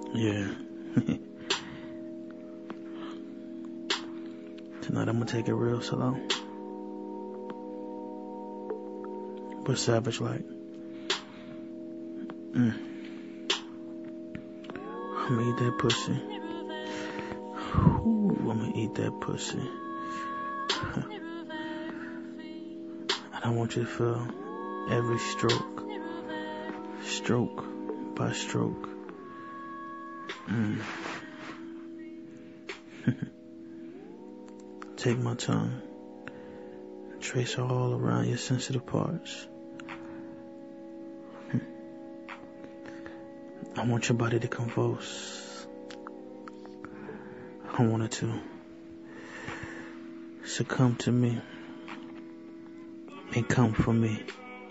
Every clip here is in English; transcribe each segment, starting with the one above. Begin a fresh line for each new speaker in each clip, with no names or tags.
Yeah. Tonight I'm gonna take it real slow. But savage like. I'ma eat that pussy. Ooh, I'ma eat that pussy. And I want you to feel every stroke. Stroke by stroke. Take my tongue. Trace all around your sensitive parts. I want your body to convulse. I want it to succumb to me and come for me.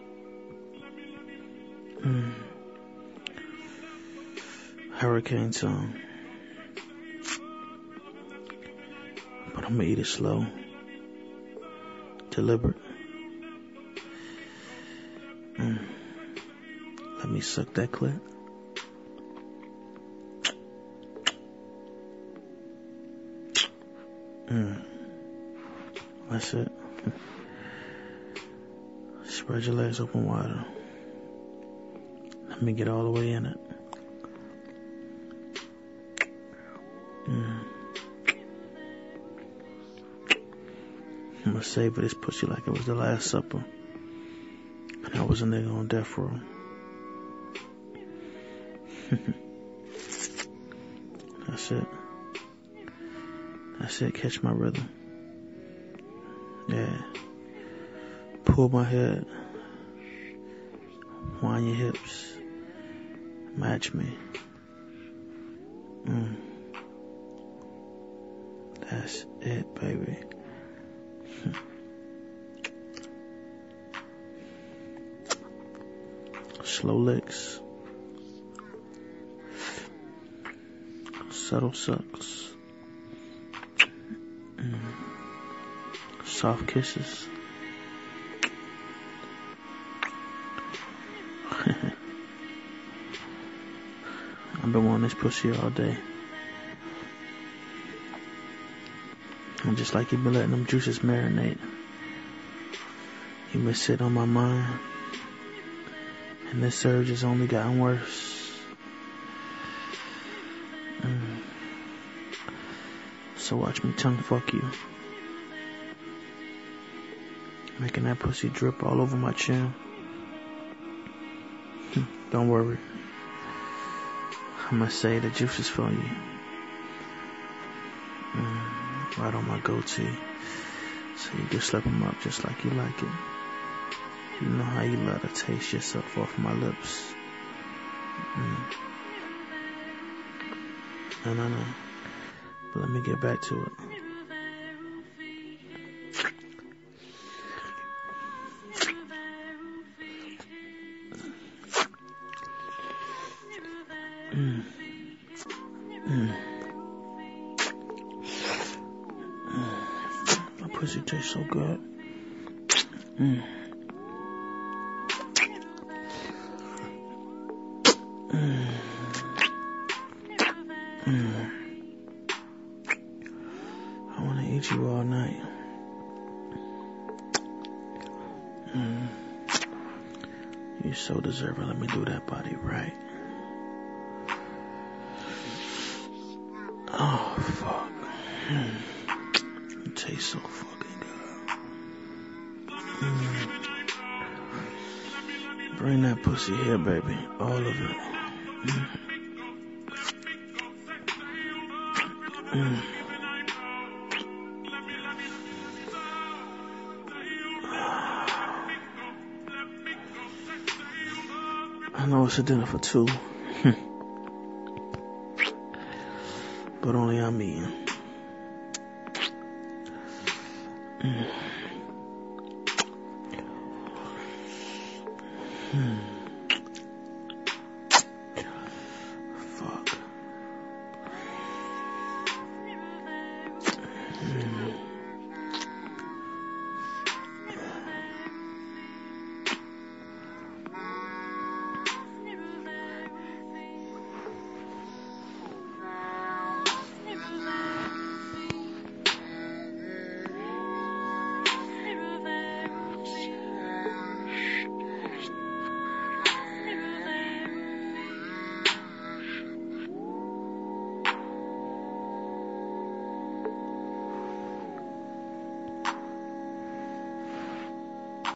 Hurricane tongue. But I'm gonna eat it slow. Deliberate. Let me suck that clit. That's it. Spread your legs open wider. Let me get all the way in it. I'm gonna savor this pussy like it was the Last Supper. And I was a nigga on death row. That's it. That's it. Catch my rhythm. Yeah. Pull my head. Wind your hips. Match me. That's it, baby. Slow licks. Subtle sucks. Soft kisses. I've been wanting this pussy all day. And just like you've been letting them juices marinate, you've been sitting on my mind. And this surge has only gotten worse. So watch me tongue fuck you. Making that pussy drip all over my chin. Don't worry. I'ma say the juices for you. Right on my goatee. So you can slip them up just like you like it. You know how you love to taste yourself off my lips. No. But let me get back to it. My pussy tastes so good. I wanna eat you all night. You're so deserving. Let me do that body right. Oh, fuck. It tastes so fucking good. Bring that pussy here, baby. All of it. I know it's a dinner for two. But only I'm eating.